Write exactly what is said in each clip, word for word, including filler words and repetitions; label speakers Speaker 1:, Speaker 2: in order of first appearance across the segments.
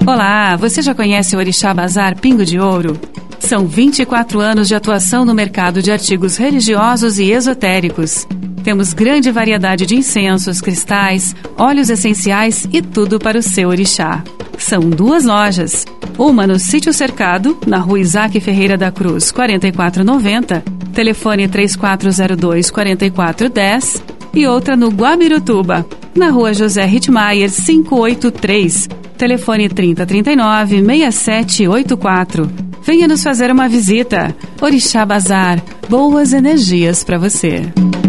Speaker 1: Olá, você já conhece o Orixá Bazar Pingo de Ouro? São vinte e quatro anos de atuação no mercado de artigos religiosos e esotéricos. Temos grande variedade de incensos, cristais, óleos essenciais e tudo para o seu orixá. São duas lojas, uma no Sítio Cercado, na rua Isaac Ferreira da Cruz, quarenta e quatro noventa, telefone três quatro zero dois, quatro quatro um zero, e outra no Guabirutuba, na rua José Rittmeier, quinhentos e oitenta e três, telefone trinta, trinta e nove, sessenta e sete oitenta e quatro. Venha nos fazer uma visita. Orixá Bazar, boas energias para você.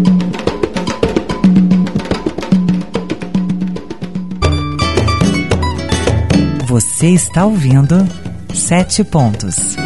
Speaker 2: Você está ouvindo Sete Pontos.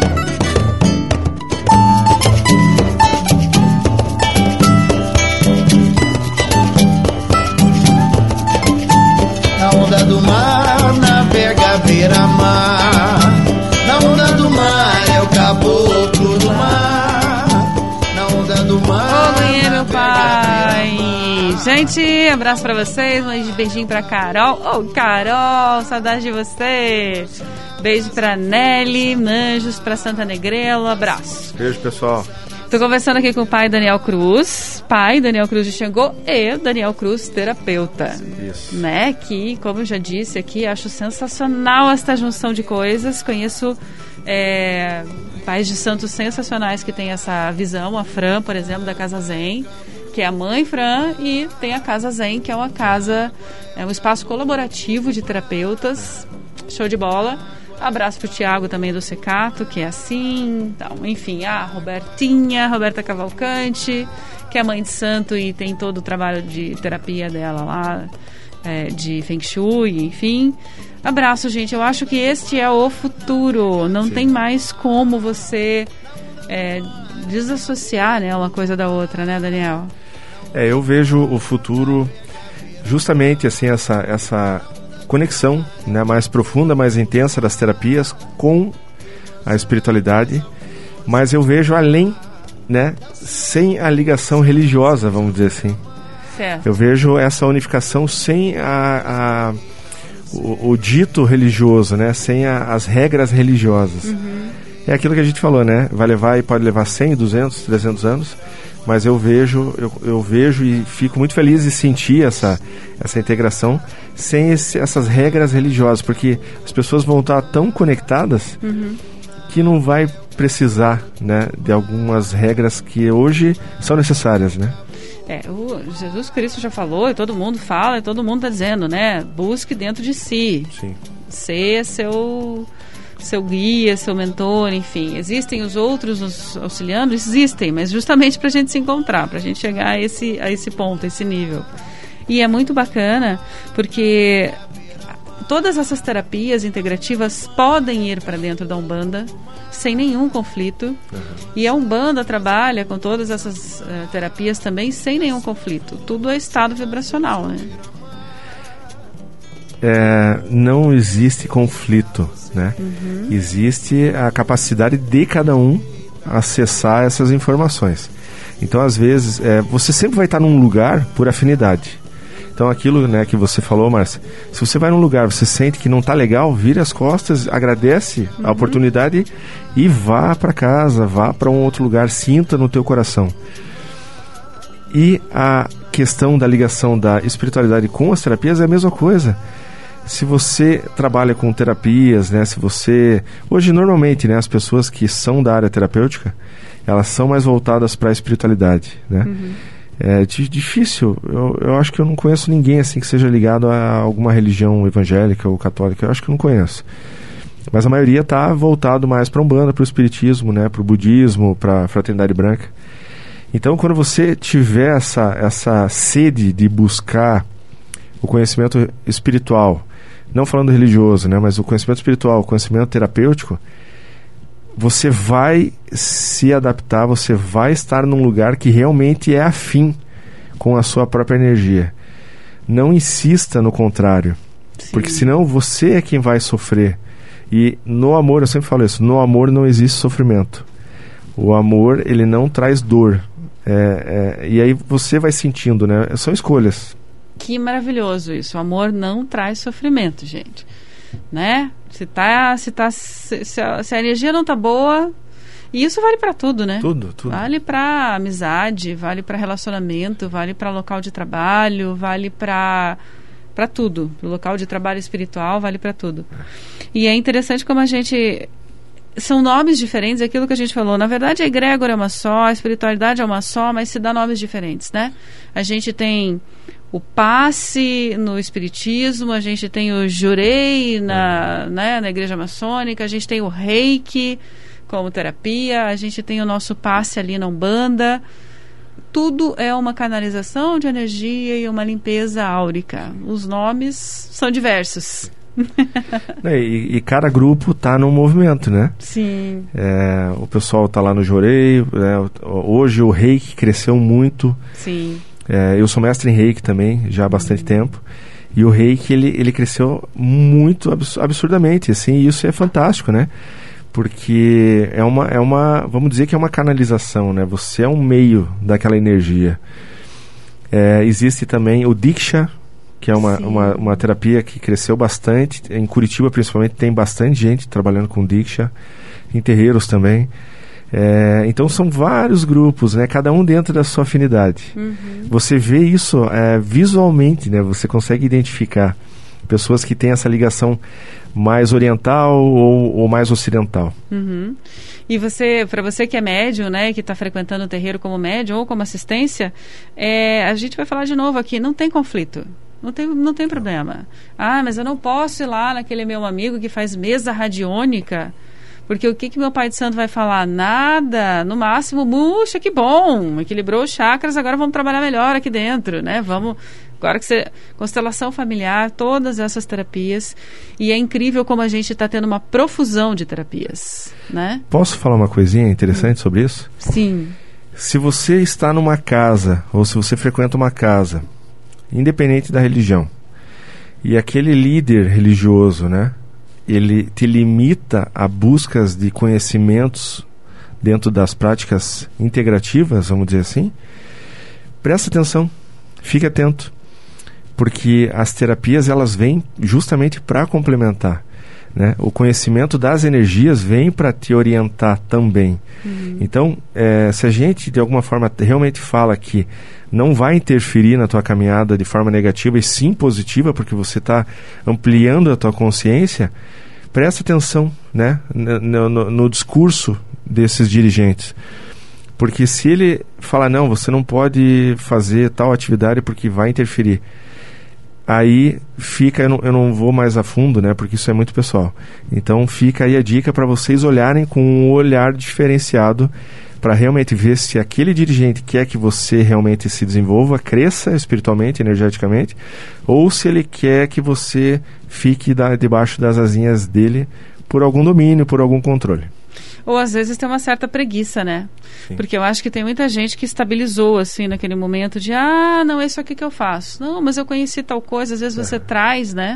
Speaker 3: Na onda do mar, navega beira-mar. Na onda do mar é o caboclo do mar. Na onda do mar.
Speaker 1: Oi, meu pai. Gente, abraço pra vocês, um beijinho pra Carol. Ô, oh, Carol, saudade de você. Beijo pra Nelly, anjos pra Santa Negrela, abraço.
Speaker 4: Beijo, pessoal.
Speaker 1: Tô conversando aqui com o pai Daniel Cruz, pai Daniel Cruz de Xangô e Daniel Cruz, terapeuta.
Speaker 4: Isso.
Speaker 1: Né, que, como eu já disse aqui, acho sensacional esta junção de coisas. Conheço é, pais de santos sensacionais que têm essa visão. A Fran, por exemplo, da Casa Zen, que é a mãe Fran, e tem a Casa Zen, que é uma casa, é um espaço colaborativo de terapeutas. Show de bola. Abraço pro Tiago também do Secato, que é assim, então, enfim, a Robertinha, Roberta Cavalcante, que é mãe de santo e tem todo o trabalho de terapia dela lá, é, de Feng Shui, enfim. Abraço, gente, eu acho que este é o futuro, não Sim. tem mais como você é, desassociar, né, uma coisa da outra, né, Daniel?
Speaker 4: É, eu vejo o futuro justamente assim, essa... essa... conexão, né, mais profunda, mais intensa das terapias com a espiritualidade, mas eu vejo além, né, sem a ligação religiosa, vamos dizer assim.
Speaker 1: Certo.
Speaker 4: Eu vejo essa unificação sem a, a, o, o dito religioso, né, sem a, as regras religiosas. Uhum. É aquilo que a gente falou, né, vai levar e pode levar cem, duzentos, trezentos anos, mas eu vejo, eu, eu vejo e fico muito feliz de sentir essa, essa integração sem esse, essas regras religiosas, porque as pessoas vão estar tão conectadas uhum. que não vai precisar, né, de algumas regras que hoje são necessárias, né?
Speaker 1: É, o Jesus Cristo já falou, e todo mundo fala, e todo mundo está dizendo, né? Busque dentro de si.
Speaker 4: Sim.
Speaker 1: Ser seu... seu guia, seu mentor, enfim. Existem os outros nos auxiliando? Existem, mas justamente para a gente se encontrar, para a gente chegar a esse, a esse ponto, a esse nível. E é muito bacana, porque todas essas terapias integrativas podem ir para dentro da Umbanda sem nenhum conflito. Uhum. E a Umbanda trabalha com todas essas uh, terapias também sem nenhum conflito. Tudo é estado vibracional, né?
Speaker 4: É, não existe conflito, né?
Speaker 1: Uhum.
Speaker 4: Existe a capacidade de cada um acessar essas informações. Então, às vezes, é, você sempre vai estar num lugar por afinidade. Então, aquilo, né, que você falou, Márcia, se você vai num lugar, você sente que não está legal, vire as costas, agradece uhum. a oportunidade e vá para casa, vá para um outro lugar, sinta no teu coração. E a questão da ligação da espiritualidade com as terapias é a mesma coisa. Se você trabalha com terapias, né, se você... Hoje, normalmente, né, as pessoas que são da área terapêutica, elas são mais voltadas para a espiritualidade, né? Uhum. É d- difícil. Eu, eu acho que eu não conheço ninguém assim que seja ligado a alguma religião evangélica ou católica. Eu acho que eu não conheço. Mas a maioria está voltado mais para a Umbanda, para o espiritismo, né, para o budismo, para a fraternidade branca. Então, quando você tiver essa, essa sede de buscar o conhecimento espiritual, não falando religioso, né, mas o conhecimento espiritual, o conhecimento terapêutico, você vai se adaptar, você vai estar num lugar que realmente é afim com a sua própria energia. Não insista no contrário, Sim. porque senão você é quem vai sofrer. E no amor, eu sempre falo isso, no amor não existe sofrimento. O amor, ele não traz dor. É, é, e aí você vai sentindo, né? São escolhas.
Speaker 1: Que maravilhoso isso. O amor não traz sofrimento, gente. né? Se, tá, se, tá, se, se, a, se a energia não tá boa, e isso vale para tudo, né?
Speaker 4: Tudo, tudo.
Speaker 1: Vale para amizade, vale para relacionamento, vale para local de trabalho, vale para para tudo. O local de trabalho espiritual vale para tudo. E é interessante como a gente... São nomes diferentes, aquilo que a gente falou. Na verdade, a egrégora é uma só, a espiritualidade é uma só, mas se dá nomes diferentes, né? A gente tem o passe no espiritismo, a gente tem o jurei na, né, na igreja maçônica, a gente tem o reiki como terapia, a gente tem o nosso passe ali na Umbanda. Tudo é uma canalização de energia e uma limpeza áurica. Os nomes são diversos.
Speaker 4: e, e cada grupo está num movimento, né?
Speaker 1: Sim.
Speaker 4: É, o pessoal está lá no Jorei, né? Hoje o reiki cresceu muito.
Speaker 1: Sim.
Speaker 4: É, eu sou mestre em reiki também, já há bastante uhum. tempo. E o reiki, ele, ele cresceu muito absurdamente, assim, e isso é fantástico, né? Porque é uma, é uma, vamos dizer que é uma canalização, né? Você é um meio daquela energia. É, existe também o Diksha, que é uma, uma, uma terapia que cresceu bastante. Em Curitiba, principalmente, tem bastante gente trabalhando com Diksha. Em terreiros também. É, então, são vários grupos, né? Cada um dentro da sua afinidade. Uhum. Você vê isso é, visualmente, né? Você consegue identificar pessoas que têm essa ligação mais oriental ou, ou mais ocidental.
Speaker 1: Uhum. E você, para você que é médium, né, que está frequentando o terreiro como médium ou como assistência, é, a gente vai falar de novo aqui, não tem conflito. Não tem, não tem problema. Ah, mas eu não posso ir lá naquele meu amigo que faz mesa radiônica, porque o que, que meu pai de santo vai falar? Nada, no máximo, puxa, que bom, equilibrou os chakras, agora vamos trabalhar melhor aqui dentro, né? Vamos, agora que você... Constelação familiar, todas essas terapias, e é incrível como a gente está tendo uma profusão de terapias, né?
Speaker 4: Posso falar uma coisinha interessante hum. sobre isso?
Speaker 1: Sim.
Speaker 4: Se você está numa casa, ou se você frequenta uma casa, independente da religião, e aquele líder religioso, né, ele te limita a buscas de conhecimentos dentro das práticas integrativas, vamos dizer assim, presta atenção, fique atento, porque as terapias, elas vêm justamente para complementar, né? O conhecimento das energias vem para te orientar também. Uhum. Então, é, se a gente de alguma forma realmente fala que não vai interferir na tua caminhada de forma negativa e sim positiva, porque você está ampliando a tua consciência, presta atenção, né, no, no, no discurso desses dirigentes. Porque se ele falar, não, você não pode fazer tal atividade porque vai interferir, aí fica, eu não, eu não vou mais a fundo, né, porque isso é muito pessoal. Então fica aí a dica para vocês olharem com um olhar diferenciado para realmente ver se aquele dirigente quer que você realmente se desenvolva, cresça espiritualmente, energeticamente, ou se ele quer que você fique da, debaixo das asinhas dele por algum domínio, por algum controle.
Speaker 1: Ou às vezes tem uma certa preguiça, né? Sim. Porque eu acho que tem muita gente que estabilizou assim naquele momento de, ah, não, é isso aqui que eu faço. Não, mas eu conheci tal coisa. Às vezes você é. traz, né,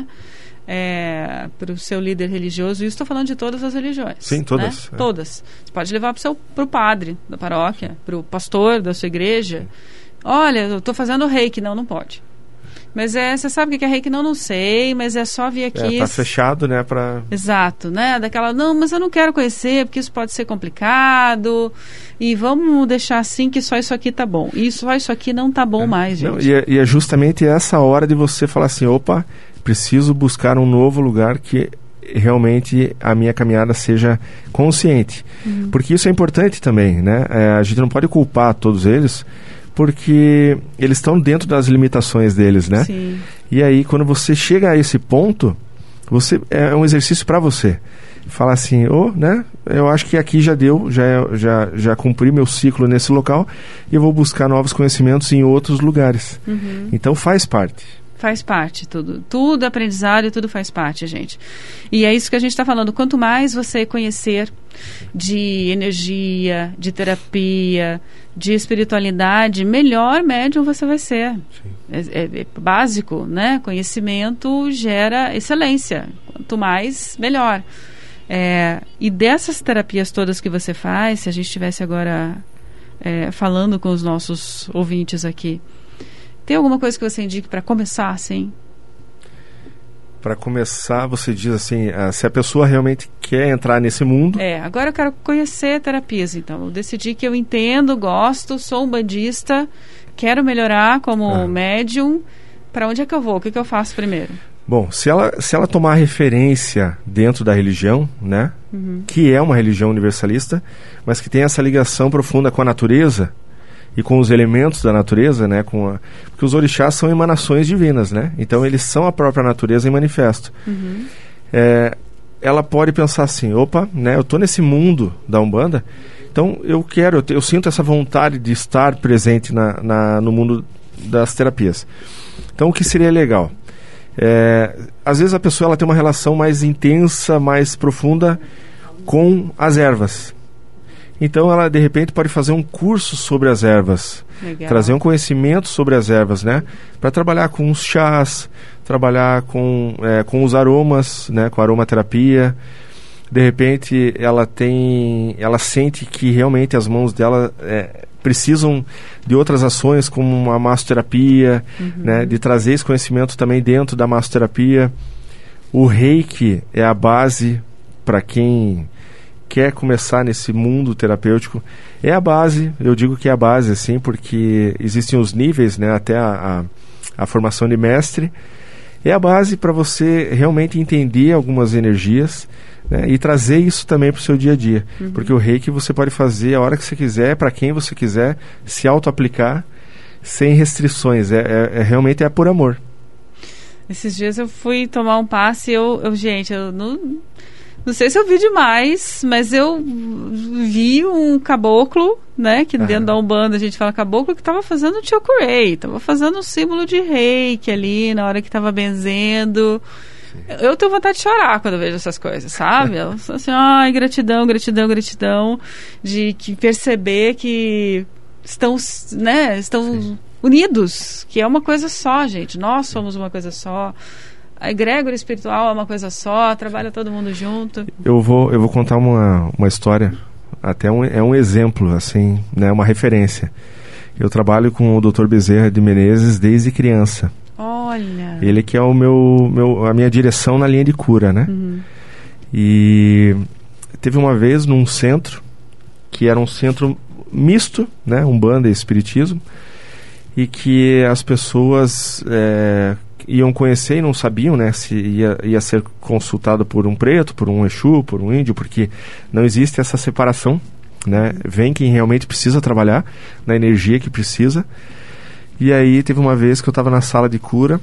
Speaker 1: é, para o seu líder religioso, e estou falando de todas as religiões.
Speaker 4: Sim, todas.
Speaker 1: Né?
Speaker 4: É.
Speaker 1: Todas. Você pode levar para o padre da paróquia, para o pastor da sua igreja. Sim. Olha, eu estou fazendo reiki. Não, não pode. Mas é, você sabe o que é reiki? Não, não sei, mas é só vir aqui...
Speaker 4: É, tá fechado, né, pra...
Speaker 1: Exato, né, daquela, não, mas eu não quero conhecer, porque isso pode ser complicado, e vamos deixar assim que só isso aqui tá bom. E só isso aqui não tá bom é, mais, gente.
Speaker 4: Não, e, é, e é justamente essa hora de você falar assim, opa, preciso buscar um novo lugar que realmente a minha caminhada seja consciente. Uhum. Porque isso é importante também, né, é, a gente não pode culpar todos eles, porque eles estão dentro das limitações deles, né?
Speaker 1: Sim.
Speaker 4: E aí, quando você chega a esse ponto, você, é um exercício para você. Falar assim, oh, né? Eu acho que aqui já deu, já, já, já cumpri meu ciclo nesse local e eu vou buscar novos conhecimentos em outros lugares. Uhum. Então, faz parte.
Speaker 1: Faz parte, tudo. Tudo é aprendizado e tudo faz parte, gente. E é isso que a gente está falando. Quanto mais você conhecer de energia, de terapia, de espiritualidade, melhor médium você vai ser. É, é, é básico, né? Conhecimento gera excelência. Quanto mais, melhor. É, e dessas terapias todas que você faz, se a gente estivesse agora é, falando com os nossos ouvintes aqui, tem alguma coisa que você indique para começar, assim?
Speaker 4: para começar, você diz assim, uh, se a pessoa realmente quer entrar nesse mundo...
Speaker 1: É, agora eu quero conhecer terapias, então. Eu decidi que eu entendo, gosto, sou um bandista, quero melhorar como ah. médium. Para onde é que eu vou? O que, que eu faço primeiro?
Speaker 4: Bom, se ela, se ela tomar referência dentro da religião, né, uhum. que é uma religião universalista, mas que tem essa ligação profunda com a natureza e com os elementos da natureza, né, com a, porque os orixás são emanações divinas, né, então eles são a própria natureza em manifesto. Uhum. É, ela pode pensar assim, opa, né, eu estou nesse mundo da Umbanda, então eu quero, eu, te, eu sinto essa vontade de estar presente na, na, no mundo das terapias. Então o que seria legal? É, às vezes a pessoa ela tem uma relação mais intensa, mais profunda com as ervas. Então ela de repente pode fazer um curso sobre as ervas, legal. Trazer um conhecimento sobre as ervas, né? Para trabalhar com os chás, trabalhar com, é, com os aromas, né? Com a aromaterapia. De repente ela tem, ela sente que realmente as mãos dela é, precisam de outras ações como a massoterapia, uhum. né? De trazer esse conhecimento também dentro da massoterapia. O reiki é a base para quem quer começar nesse mundo terapêutico. É a base, eu digo que é a base, assim, porque existem os níveis, né? Até a, a, a formação de mestre. É a base para você realmente entender algumas energias, né, e trazer isso também para o seu dia a dia. Uhum. Porque o reiki você pode fazer a hora que você quiser, para quem você quiser, se auto-aplicar, sem restrições. É, é, é, realmente é por amor.
Speaker 1: Esses dias eu fui tomar um passe e eu, eu, gente, eu não, não sei se eu vi demais, mas eu vi um caboclo, né, que dentro ah. da Umbanda a gente fala caboclo, que estava fazendo chokurei, estava fazendo um símbolo de reiki ali, na hora que estava benzendo. Eu tenho vontade de chorar quando eu vejo essas coisas, sabe? Eu sou assim, ai, gratidão, gratidão, gratidão, de que perceber que estão, né, estão Sim. unidos, que é uma coisa só, gente. Nós somos uma coisa só. A egrégora espiritual é uma coisa só, trabalha todo mundo junto. Eu vou, eu vou contar uma, uma história, até um, é um exemplo, assim, né, uma referência. Eu trabalho com o doutor Bezerra de Menezes desde criança. Olha. Ele que é o meu, meu, a minha direção na linha de cura, né? Uhum. E teve uma vez num centro, que era um centro misto, né? Umbanda e Espiritismo, e que as pessoas é, iam conhecer e não sabiam, né? Se ia, ia ser consultado por um preto, por um Exu, por um índio, porque não existe essa separação, né? Vem quem realmente precisa trabalhar na energia que precisa. E aí teve uma vez que eu estava na sala de cura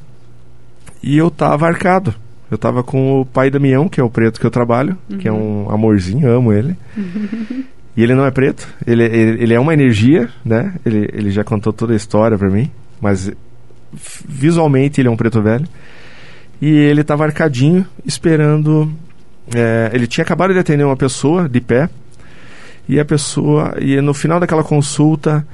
Speaker 1: e eu estava arcado. Eu estava com o pai Damião, que é o preto que eu trabalho, uhum. que é um amorzinho, amo ele. Uhum. E ele não é preto, ele, ele, ele é uma energia, né? Ele, ele já contou toda a história para mim, mas visualmente ele é um preto velho. E ele estava arcadinho, esperando... É, ele tinha acabado de atender uma pessoa de pé, e a pessoa... E no final daquela consulta...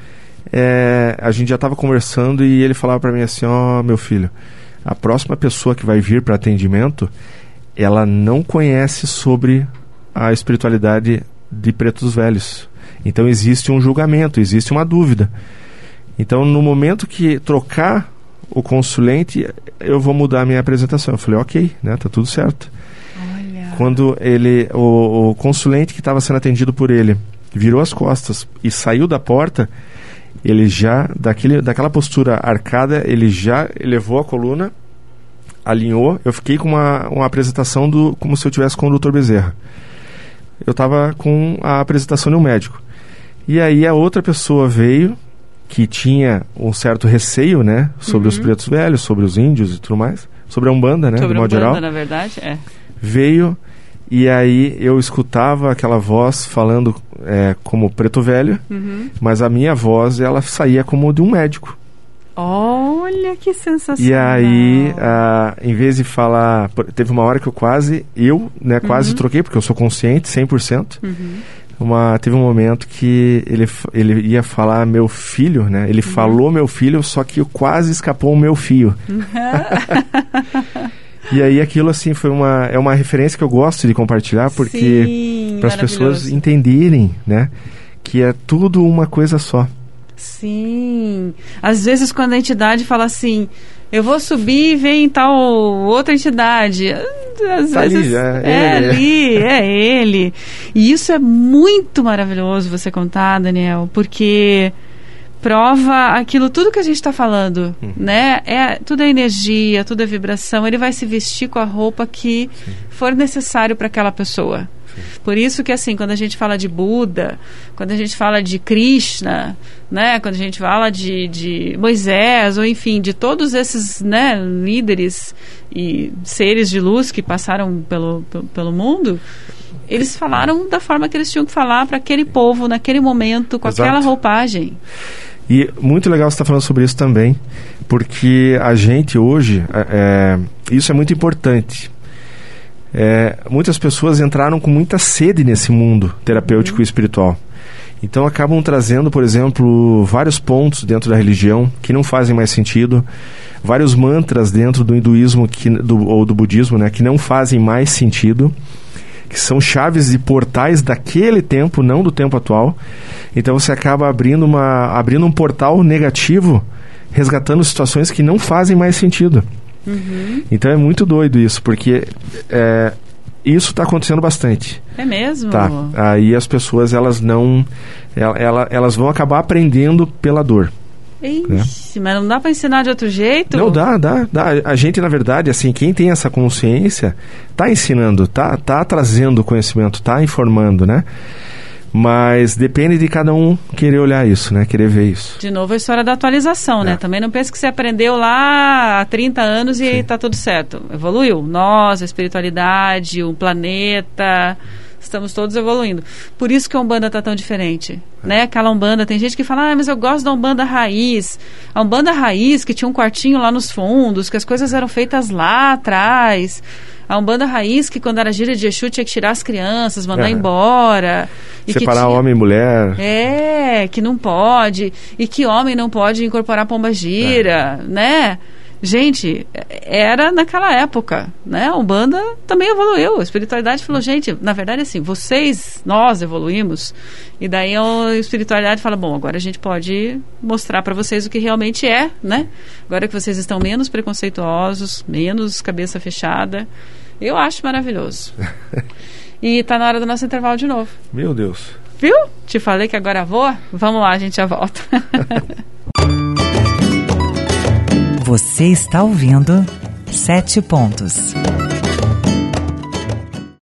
Speaker 1: É, a gente já estava conversando e ele falava para mim assim, ó, oh, meu filho, a próxima pessoa que vai vir para atendimento, ela não conhece sobre a espiritualidade de pretos velhos, então existe um julgamento, existe uma dúvida. Então no momento que trocar o consulente, eu vou mudar a minha apresentação. Eu falei, ok, né, tá tudo certo. Olha. Quando ele, o, o consulente que estava sendo atendido por ele virou as costas e saiu da porta, ele já, daquele, daquela postura arcada, ele já elevou a coluna, alinhou. Eu fiquei com uma, uma apresentação do, como se eu estivesse com o doutor Bezerra. Eu estava com a apresentação de um médico. E aí a outra pessoa veio, que tinha um certo receio, né, sobre uhum. os pretos velhos, sobre os índios e tudo mais, sobre a Umbanda, né, sobre do modo geral. Sobre a Umbanda, na verdade, é. Veio... E aí eu escutava aquela voz falando é, como preto velho, uhum. mas a minha voz, ela saía como de um médico. Olha que sensacional. E aí, a, em vez de falar... Teve uma hora que eu quase, eu né, quase uhum. troquei, porque eu sou consciente, cem por cento. Uhum. Uma, teve um momento que ele, ele ia falar meu filho, né? Ele uhum. falou meu filho, só que quase escapou o meu fio. Uhum. E aí aquilo assim foi uma, é uma referência que eu gosto de compartilhar, porque para as pessoas entenderem, né, que é tudo uma coisa só. Sim. Às vezes quando a entidade fala assim, Eu vou subir e vem tal outra entidade. Às
Speaker 4: tá
Speaker 1: vezes
Speaker 4: ali, já,
Speaker 1: é, é
Speaker 4: ele.
Speaker 1: ali, é ele. E isso é muito maravilhoso você contar, Daniel, porque prova aquilo tudo que a gente está falando, uhum. né? É, tudo é energia, tudo é vibração. Ele vai se vestir com a roupa que Sim. for necessário para aquela pessoa. Sim. Por isso que, assim, quando a gente fala de Buda, quando a gente fala de Krishna, né? Quando a gente fala de, de Moisés, ou enfim, de todos esses, né, líderes e seres de luz que passaram pelo, pelo, pelo mundo, eles falaram da forma que eles tinham que falar para aquele povo, naquele momento, com
Speaker 4: Exato.
Speaker 1: aquela roupagem.
Speaker 4: E muito legal você estar falando sobre isso também, porque a gente hoje, é, isso é muito importante. É, muitas pessoas entraram com muita sede nesse mundo terapêutico uhum. e espiritual. Então acabam trazendo, por exemplo, vários pontos dentro da religião que não fazem mais sentido, vários mantras dentro do hinduísmo que, do, ou do budismo, né, que não fazem mais sentido, que são chaves e portais daquele tempo, não do tempo atual. Então você acaba abrindo, uma, abrindo um portal negativo, resgatando situações que não fazem mais sentido. Uhum. Então é muito doido isso, porque é, isso está acontecendo bastante.
Speaker 1: É mesmo?
Speaker 4: Tá. Aí as pessoas, elas não... Ela, elas vão acabar aprendendo pela dor.
Speaker 1: Ixi, né? Mas não dá para ensinar de outro jeito?
Speaker 4: Não, dá, dá, dá. A gente, na verdade, assim, quem tem essa consciência, tá ensinando, tá, tá trazendo conhecimento, tá informando, né? Mas depende de cada um querer olhar isso, né? Querer ver isso.
Speaker 1: De novo a história da atualização, é. né? Também não pense que você aprendeu lá há trinta anos e Sim. tá tudo certo. Evoluiu. Nós, a espiritualidade, o planeta... Estamos todos evoluindo. Por isso que a Umbanda está tão diferente. É. Né? Aquela Umbanda, tem gente que fala, ah, mas eu gosto da Umbanda raiz. A Umbanda raiz, que tinha um quartinho lá nos fundos, que as coisas eram feitas lá atrás. A Umbanda raiz, que quando era gira de Exu, tinha que tirar as crianças, mandar é. embora. E
Speaker 4: separar
Speaker 1: que tinha...
Speaker 4: homem e mulher.
Speaker 1: É, que não pode. E que homem não pode incorporar pomba gira, é. né? Gente, era naquela época, né? A Umbanda também evoluiu. A espiritualidade falou, gente, na verdade, assim, vocês, nós evoluímos. E daí a espiritualidade fala, bom, agora a gente pode mostrar para vocês o que realmente é, né? Agora que vocês estão menos preconceituosos, menos cabeça fechada. Eu acho maravilhoso. E tá na hora do nosso intervalo de novo.
Speaker 4: Meu Deus.
Speaker 1: Viu? Te falei que agora vou? Vamos lá, a gente já volta.
Speaker 2: Você está ouvindo Sete Pontos.